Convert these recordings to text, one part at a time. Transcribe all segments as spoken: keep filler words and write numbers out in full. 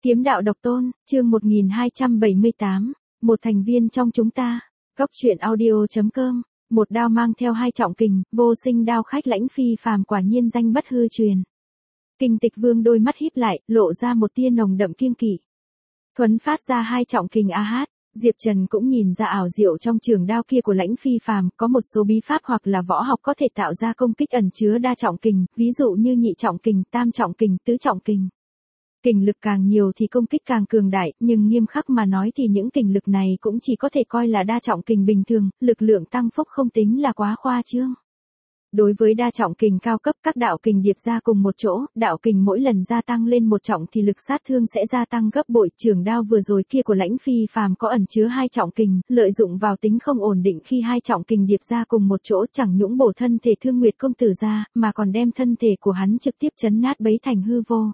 Kiếm đạo độc tôn, chương một nghìn hai trăm bảy mươi tám, một thành viên trong chúng ta. Góc truyện audio.com, một đao mang theo hai trọng kình, vô sinh đao khách Lãnh Phi Phàm quả nhiên danh bất hư truyền. Kinh Tịch Vương đôi mắt híp lại, lộ ra một tia nồng đậm kiêng kỵ. Thuấn phát ra hai trọng kình a hát, Diệp Trần cũng nhìn ra ảo diệu trong trường đao kia của Lãnh Phi Phàm, có một số bí pháp hoặc là võ học có thể tạo ra công kích ẩn chứa đa trọng kình, ví dụ như nhị trọng kình, tam trọng kình, tứ trọng kình. Kình lực càng nhiều thì công kích càng cường đại, nhưng nghiêm khắc mà nói thì những kình lực này cũng chỉ có thể coi là đa trọng kình bình thường, lực lượng tăng phúc không tính là quá khoa trương. Đối với đa trọng kình cao cấp, các đạo kình điệp ra cùng một chỗ, đạo kình mỗi lần gia tăng lên một trọng thì lực sát thương sẽ gia tăng gấp bội. Trường đao vừa rồi kia của Lãnh Phi Phàm có ẩn chứa hai trọng kình, lợi dụng vào tính không ổn định khi hai trọng kình điệp ra cùng một chỗ, chẳng nhũng bổ thân thể Thương Nguyệt công tử ra, mà còn đem thân thể của hắn trực tiếp chấn nát bấy thành hư vô.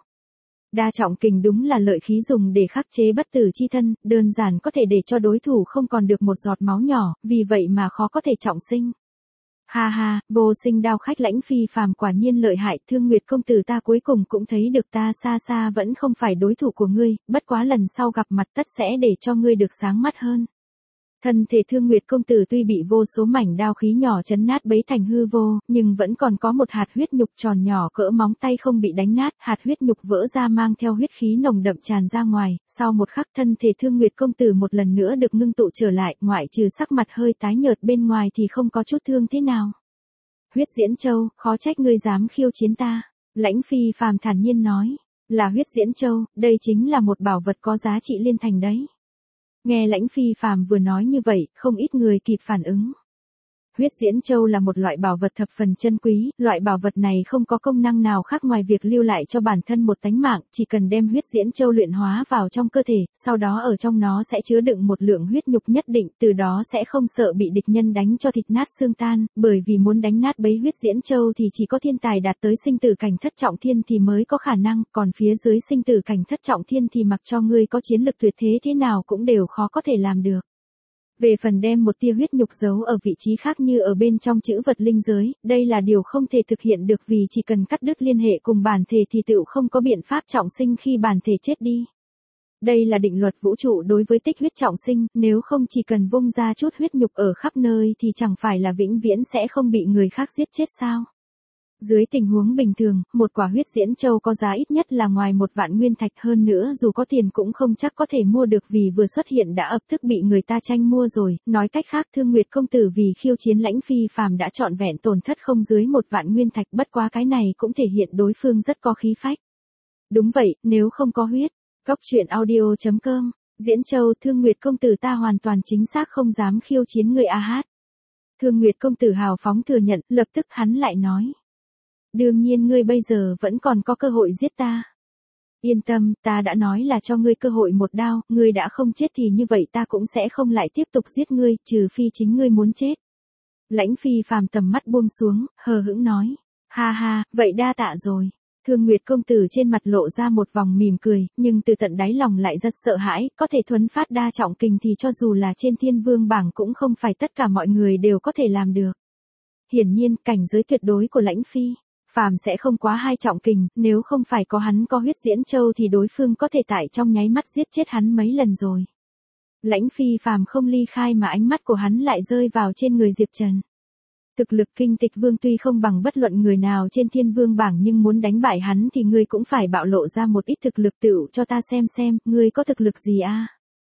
Đa trọng kình đúng là lợi khí dùng để khắc chế bất tử chi thân, đơn giản có thể để cho đối thủ không còn được một giọt máu nhỏ, vì vậy mà khó có thể trọng sinh. Ha ha, vô sinh đao khách Lãnh Phi Phàm quả nhiên lợi hại, Thương Nguyệt công tử ta cuối cùng cũng thấy được ta xa xa vẫn không phải đối thủ của ngươi, bất quá lần sau gặp mặt tất sẽ để cho ngươi được sáng mắt hơn. Thân thể Thương Nguyệt công tử tuy bị vô số mảnh đao khí nhỏ chấn nát bấy thành hư vô, nhưng vẫn còn có một hạt huyết nhục tròn nhỏ cỡ móng tay không bị đánh nát, hạt huyết nhục vỡ ra mang theo huyết khí nồng đậm tràn ra ngoài, sau một khắc thân thể Thương Nguyệt công tử một lần nữa được ngưng tụ trở lại, ngoại trừ sắc mặt hơi tái nhợt bên ngoài thì không có chút thương thế nào. Huyết Diễn Châu, khó trách ngươi dám khiêu chiến ta. Lãnh Phi Phàm thản nhiên nói, là Huyết Diễn Châu, đây chính là một bảo vật có giá trị liên thành đấy. Nghe Lãnh Phi Phàm vừa nói như vậy, không ít người kịp phản ứng. Huyết Diễn Châu là một loại bảo vật thập phần chân quý, loại bảo vật này không có công năng nào khác ngoài việc lưu lại cho bản thân một tánh mạng, chỉ cần đem Huyết Diễn Châu luyện hóa vào trong cơ thể, sau đó ở trong nó sẽ chứa đựng một lượng huyết nhục nhất định, từ đó sẽ không sợ bị địch nhân đánh cho thịt nát xương tan, bởi vì muốn đánh nát bấy Huyết Diễn Châu thì chỉ có thiên tài đạt tới sinh tử cảnh thất trọng thiên thì mới có khả năng, còn phía dưới sinh tử cảnh thất trọng thiên thì mặc cho ngươi có chiến lực tuyệt thế thế nào cũng đều khó có thể làm được. Về phần đem một tia huyết nhục giấu ở vị trí khác như ở bên trong chữ vật linh giới, đây là điều không thể thực hiện được vì chỉ cần cắt đứt liên hệ cùng bản thể thì tựu không có biện pháp trọng sinh khi bản thể chết đi. Đây là định luật vũ trụ đối với tích huyết trọng sinh, nếu không chỉ cần vung ra chút huyết nhục ở khắp nơi thì chẳng phải là vĩnh viễn sẽ không bị người khác giết chết sao? Dưới tình huống bình thường, một quả Huyết Diễn Châu có giá ít nhất là ngoài một vạn nguyên thạch, hơn nữa dù có tiền cũng không chắc có thể mua được vì vừa xuất hiện đã ập tức bị người ta tranh mua rồi, nói cách khác Thương Nguyệt công tử vì khiêu chiến Lãnh Phi Phàm đã trọn vẹn tổn thất không dưới một vạn nguyên thạch, bất quá cái này cũng thể hiện đối phương rất có khí phách. Đúng vậy, nếu không có huyết, góc truyện audio.com, Diễn Châu Thương Nguyệt công tử ta hoàn toàn chính xác không dám khiêu chiến người a hát. Thương Nguyệt công tử hào phóng thừa nhận, lập tức hắn lại nói. Đương nhiên ngươi bây giờ vẫn còn có cơ hội giết ta. Yên tâm, ta đã nói là cho ngươi cơ hội một đao, ngươi đã không chết thì như vậy ta cũng sẽ không lại tiếp tục giết ngươi, trừ phi chính ngươi muốn chết. Lãnh Phi Phàm tầm mắt buông xuống, hờ hững nói, ha ha, vậy đa tạ rồi. Thương Nguyệt công tử trên mặt lộ ra một vòng mỉm cười, nhưng từ tận đáy lòng lại rất sợ hãi, có thể thuấn phát đa trọng kình thì cho dù là trên thiên vương bảng cũng không phải tất cả mọi người đều có thể làm được. Hiển nhiên, cảnh giới tuyệt đối của Lãnh Phi Phàm sẽ không quá hai trọng kình, nếu không phải có hắn có Huyết Diễn Châu thì đối phương có thể tại trong nháy mắt giết chết hắn mấy lần rồi. Lãnh Phi Phàm không ly khai mà ánh mắt của hắn lại rơi vào trên người Diệp Trần. Thực lực Kinh Tịch Vương tuy không bằng bất luận người nào trên thiên vương bảng nhưng muốn đánh bại hắn thì ngươi cũng phải bạo lộ ra một ít thực lực tựu cho ta xem xem, ngươi có thực lực gì a?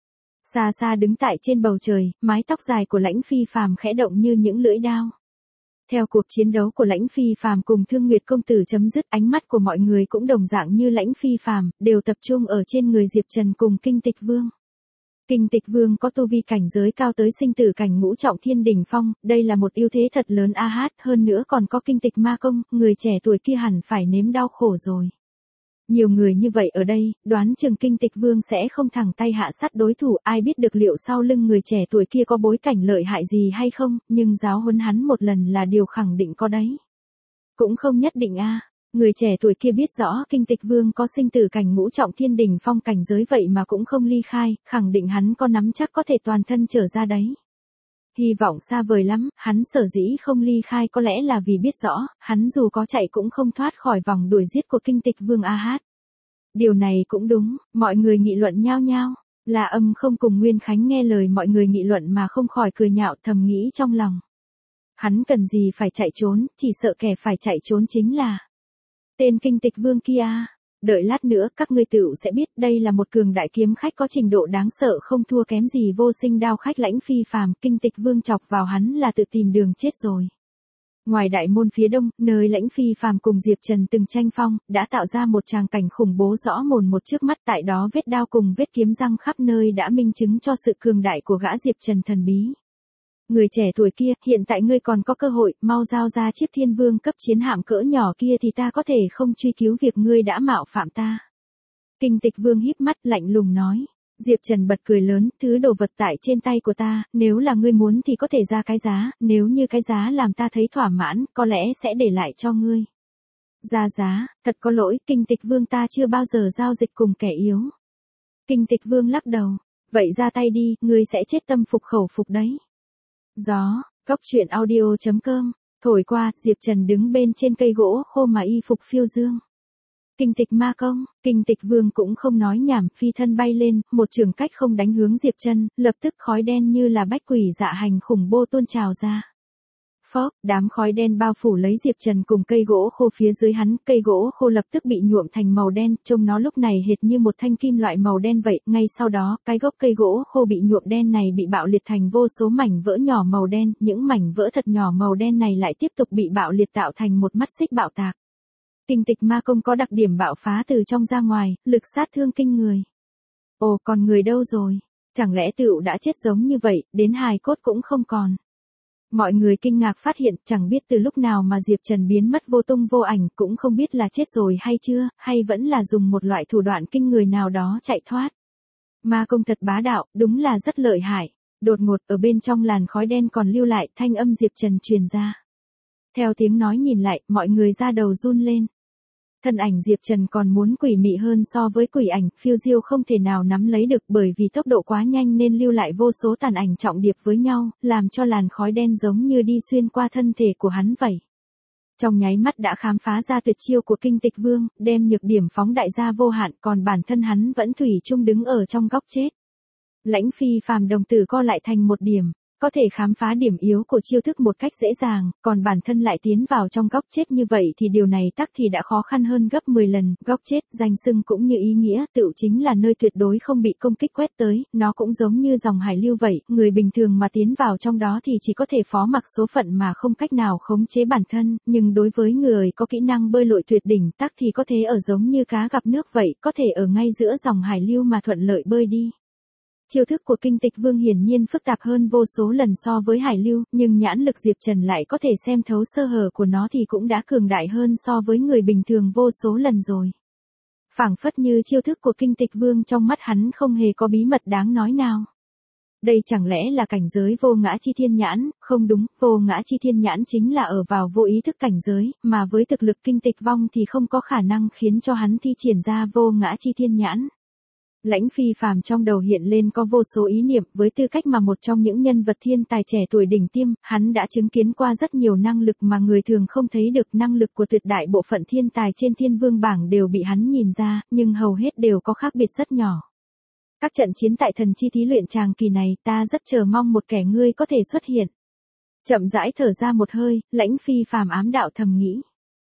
Xa xa đứng tại trên bầu trời, mái tóc dài của Lãnh Phi Phàm khẽ động như những lưỡi đao. Theo cuộc chiến đấu của Lãnh Phi Phàm cùng Thương Nguyệt công tử chấm dứt, ánh mắt của mọi người cũng đồng dạng như Lãnh Phi Phàm, đều tập trung ở trên người Diệp Trần cùng Kinh Tịch Vương. Kinh Tịch Vương có tu vi cảnh giới cao tới sinh tử cảnh ngũ trọng thiên đỉnh phong, đây là một ưu thế thật lớn a hát, hơn nữa còn có Kinh Tịch Ma công, người trẻ tuổi kia hẳn phải nếm đau khổ rồi. Nhiều người như vậy ở đây, đoán chừng Kinh Tịch Vương sẽ không thẳng tay hạ sát đối thủ, ai biết được liệu sau lưng người trẻ tuổi kia có bối cảnh lợi hại gì hay không, nhưng giáo huấn hắn một lần là điều khẳng định có đấy. Cũng không nhất định a. Người trẻ tuổi kia biết rõ Kinh Tịch Vương có sinh tử cảnh ngũ trọng thiên đỉnh phong cảnh giới vậy mà cũng không ly khai, khẳng định hắn có nắm chắc có thể toàn thân trở ra đấy. Hy vọng xa vời lắm, hắn sở dĩ không ly khai có lẽ là vì biết rõ, hắn dù có chạy cũng không thoát khỏi vòng đuổi giết của Kinh Tịch Vương a hát. Điều này cũng đúng, mọi người nghị luận nhao nhao. La Âm không cùng Nguyên Khánh nghe lời mọi người nghị luận mà không khỏi cười nhạo, thầm nghĩ trong lòng. Hắn cần gì phải chạy trốn, chỉ sợ kẻ phải chạy trốn chính là tên Kinh Tịch Vương kia. Đợi lát nữa các ngươi tựu sẽ biết đây là một cường đại kiếm khách có trình độ đáng sợ không thua kém gì Vô Sinh Đao khách Lãnh Phi Phàm. Kinh Tịch Vương chọc vào hắn là tự tìm đường chết rồi. Ngoài đại môn phía đông, nơi Lãnh Phi Phàm cùng Diệp Trần từng tranh phong, đã tạo ra một tràng cảnh khủng bố rõ mồn một trước mắt, tại đó vết đao cùng vết kiếm răng khắp nơi đã minh chứng cho sự cường đại của gã Diệp Trần thần bí. Người trẻ tuổi kia, hiện tại ngươi còn có cơ hội, mau giao ra chiếc Thiên Vương cấp chiến hạm cỡ nhỏ kia thì ta có thể không truy cứu việc ngươi đã mạo phạm ta. Kinh Tịch Vương híp mắt lạnh lùng nói. Diệp Trần bật cười lớn, thứ đồ vật tại trên tay của ta, nếu là ngươi muốn thì có thể ra cái giá, nếu như cái giá làm ta thấy thỏa mãn, có lẽ sẽ để lại cho ngươi. Ra giá, thật có lỗi, Kinh Tịch Vương ta chưa bao giờ giao dịch cùng kẻ yếu. Kinh Tịch Vương lắc đầu, vậy ra tay đi, ngươi sẽ chết tâm phục khẩu phục đấy. Gió, góc truyện audio chấm com, thổi qua, Diệp Trần đứng bên trên cây gỗ khô mà y phục phiêu dương. Kinh Tịch ma công, Kinh Tịch Vương cũng không nói nhảm, phi thân bay lên, một trường cách không đánh hướng Diệp Trần, lập tức khói đen như là bách quỷ dạ hành khủng bố tuôn trào ra. Phốc, đám khói đen bao phủ lấy Diệp Trần cùng cây gỗ khô phía dưới hắn, cây gỗ khô lập tức bị nhuộm thành màu đen, trông nó lúc này hệt như một thanh kim loại màu đen vậy, ngay sau đó, cái gốc cây gỗ khô bị nhuộm đen này bị bạo liệt thành vô số mảnh vỡ nhỏ màu đen, những mảnh vỡ thật nhỏ màu đen này lại tiếp tục bị bạo liệt tạo thành một mắt xích bạo tạc. Kinh Tịch ma công có đặc điểm bạo phá từ trong ra ngoài, lực sát thương kinh người. Ồ, còn người đâu rồi? Chẳng lẽ tựu đã chết giống như vậy, đến hài cốt cũng không còn. Mọi người kinh ngạc phát hiện, chẳng biết từ lúc nào mà Diệp Trần biến mất vô tung vô ảnh, cũng không biết là chết rồi hay chưa, hay vẫn là dùng một loại thủ đoạn kinh người nào đó chạy thoát. Ma công thật bá đạo, đúng là rất lợi hại. Đột ngột ở bên trong làn khói đen còn lưu lại thanh âm Diệp Trần truyền ra. Theo tiếng nói nhìn lại, mọi người ra đầu run lên. Thân ảnh Diệp Trần còn muốn quỷ mị hơn so với quỷ ảnh, phiêu diêu không thể nào nắm lấy được bởi vì tốc độ quá nhanh nên lưu lại vô số tàn ảnh trọng điệp với nhau, làm cho làn khói đen giống như đi xuyên qua thân thể của hắn vậy. Trong nháy mắt đã khám phá ra tuyệt chiêu của Kinh Tịch Vương, đem nhược điểm phóng đại ra vô hạn, còn bản thân hắn vẫn thủy chung đứng ở trong góc chết. Lãnh Phi Phàm đồng tử co lại thành một điểm. Có thể khám phá điểm yếu của chiêu thức một cách dễ dàng, còn bản thân lại tiến vào trong góc chết như vậy thì điều này tắc thì đã khó khăn hơn gấp mười lần, góc chết, danh xưng cũng như ý nghĩa, tựu chính là nơi tuyệt đối không bị công kích quét tới, nó cũng giống như dòng hải lưu vậy, người bình thường mà tiến vào trong đó thì chỉ có thể phó mặc số phận mà không cách nào khống chế bản thân, nhưng đối với người có kỹ năng bơi lội tuyệt đỉnh tắc thì có thể ở giống như cá gặp nước vậy, có thể ở ngay giữa dòng hải lưu mà thuận lợi bơi đi. Chiêu thức của Kinh Tịch Vương hiển nhiên phức tạp hơn vô số lần so với hải lưu, nhưng nhãn lực Diệp Trần lại có thể xem thấu sơ hở của nó thì cũng đã cường đại hơn so với người bình thường vô số lần rồi. Phảng phất như chiêu thức của Kinh Tịch Vương trong mắt hắn không hề có bí mật đáng nói nào. Đây chẳng lẽ là cảnh giới vô ngã chi thiên nhãn, không đúng, vô ngã chi thiên nhãn chính là ở vào vô ý thức cảnh giới, mà với thực lực Kinh Tịch Vong thì không có khả năng khiến cho hắn thi triển ra vô ngã chi thiên nhãn. Lãnh Phi Phàm trong đầu hiện lên có vô số ý niệm, với tư cách mà một trong những nhân vật thiên tài trẻ tuổi đỉnh tiêm, hắn đã chứng kiến qua rất nhiều năng lực mà người thường không thấy được, năng lực của tuyệt đại bộ phận thiên tài trên Thiên Vương bảng đều bị hắn nhìn ra, nhưng hầu hết đều có khác biệt rất nhỏ. Các trận chiến tại thần chi thí luyện tràng kỳ này, ta rất chờ mong một kẻ ngươi có thể xuất hiện. Chậm rãi thở ra một hơi, Lãnh Phi Phàm ám đạo thầm nghĩ.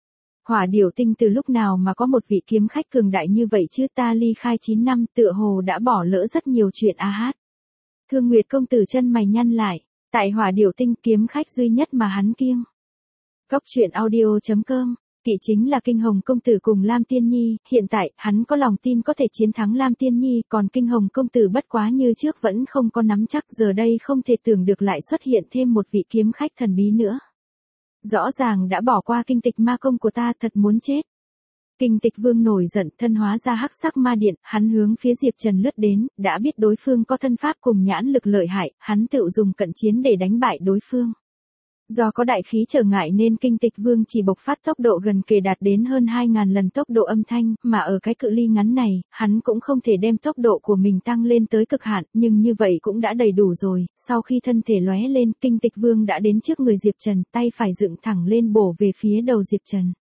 Hỏa Điểu Tinh từ lúc nào mà có một vị kiếm khách cường đại như vậy chứ, ta ly khai chín năm tựa hồ đã bỏ lỡ rất nhiều chuyện a hát. Thương Nguyệt công tử chân mày nhăn lại, tại Hỏa Điểu Tinh kiếm khách duy nhất mà hắn kiêng. Góc truyện audio chấm com, kỵ chính là Kinh Hồng công tử cùng Lam Tiên Nhi, hiện tại hắn có lòng tin có thể chiến thắng Lam Tiên Nhi, còn Kinh Hồng công tử bất quá như trước vẫn không có nắm chắc, giờ đây không thể tưởng được lại xuất hiện thêm một vị kiếm khách thần bí nữa. Rõ ràng đã bỏ qua Kinh Tịch ma công của ta, thật muốn chết. Kinh Tịch Vương nổi giận, thân hóa ra hắc sắc ma điện, hắn hướng phía Diệp Trần lướt đến, đã biết đối phương có thân pháp cùng nhãn lực lợi hại, hắn tự dùng cận chiến để đánh bại đối phương. Do có đại khí trở ngại nên Kinh Tịch Vương chỉ bộc phát tốc độ gần kề đạt đến hơn hai nghìn lần tốc độ âm thanh, mà ở cái cự ly ngắn này, hắn cũng không thể đem tốc độ của mình tăng lên tới cực hạn, nhưng như vậy cũng đã đầy đủ rồi. Sau khi thân thể lóe lên, Kinh Tịch Vương đã đến trước người Diệp Trần, tay phải dựng thẳng lên bổ về phía đầu Diệp Trần.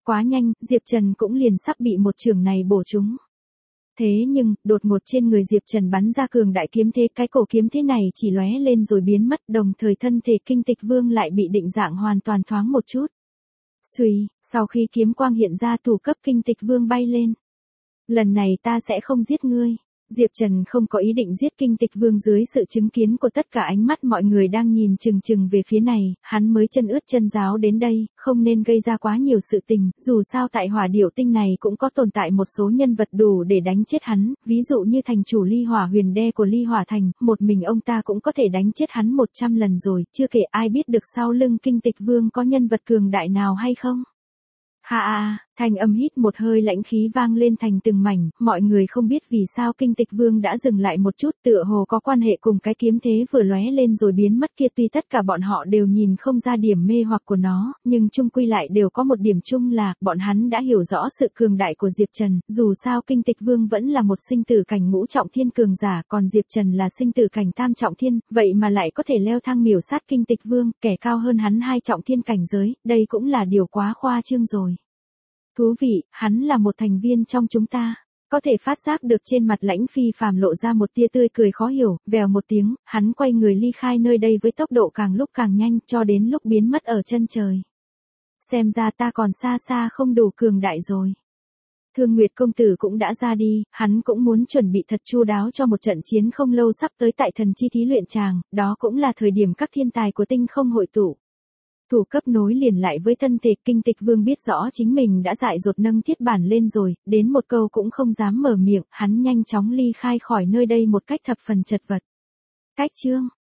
Quá nhanh, Diệp Trần cũng liền sắp bị một chưởng này bổ trúng. Thế nhưng, đột ngột trên người Diệp Trần bắn ra cường đại kiếm thế, cái cổ kiếm thế này chỉ lóe lên rồi biến mất, đồng thời thân thể Kinh Tịch Vương lại bị định dạng hoàn toàn thoáng một chút. Xuy, sau khi kiếm quang hiện ra thủ cấp Kinh Tịch Vương bay lên. Lần này ta sẽ không giết ngươi. Diệp Trần không có ý định giết Kinh Tịch Vương dưới sự chứng kiến của tất cả ánh mắt mọi người đang nhìn chừng chừng về phía này, hắn mới chân ướt chân ráo đến đây, không nên gây ra quá nhiều sự tình, dù sao tại hỏa điểu tinh này cũng có tồn tại một số nhân vật đủ để đánh chết hắn, ví dụ như thành chủ Ly Hỏa Huyền Đe của Ly Hỏa Thành, một mình ông ta cũng có thể đánh chết hắn một trăm lần rồi, chưa kể ai biết được sau lưng Kinh Tịch Vương có nhân vật cường đại nào hay không. Ha ha, thanh âm hít một hơi lãnh khí vang lên thành từng mảnh, mọi người không biết vì sao Kinh Tịch Vương đã dừng lại một chút, tựa hồ có quan hệ cùng cái kiếm thế vừa lóe lên rồi biến mất kia, tuy tất cả bọn họ đều nhìn không ra điểm mê hoặc của nó, nhưng chung quy lại đều có một điểm chung là, bọn hắn đã hiểu rõ sự cường đại của Diệp Trần, dù sao Kinh Tịch Vương vẫn là một sinh tử cảnh ngũ trọng thiên cường giả, còn Diệp Trần là sinh tử cảnh tam trọng thiên, vậy mà lại có thể leo thang miểu sát Kinh Tịch Vương, kẻ cao hơn hắn hai trọng thiên cảnh giới, đây cũng là điều quá khoa trương rồi. Thú vị, hắn là một thành viên trong chúng ta. Có thể phát giác được trên mặt Lãnh Phi Phàm lộ ra một tia tươi cười khó hiểu, vèo một tiếng, hắn quay người ly khai nơi đây với tốc độ càng lúc càng nhanh, cho đến lúc biến mất ở chân trời. Xem ra ta còn xa xa không đủ cường đại rồi. Thương Nguyệt công tử cũng đã ra đi, hắn cũng muốn chuẩn bị thật chu đáo cho một trận chiến không lâu sắp tới tại thần chi thí luyện tràng, đó cũng là thời điểm các thiên tài của tinh không hội tụ. Thủ cấp nối liền lại với thân thể, Kinh Tịch Vương biết rõ chính mình đã dại dột nâng thiết bản lên rồi, đến một câu cũng không dám mở miệng, hắn nhanh chóng ly khai khỏi nơi đây một cách thập phần chật vật. Cách chương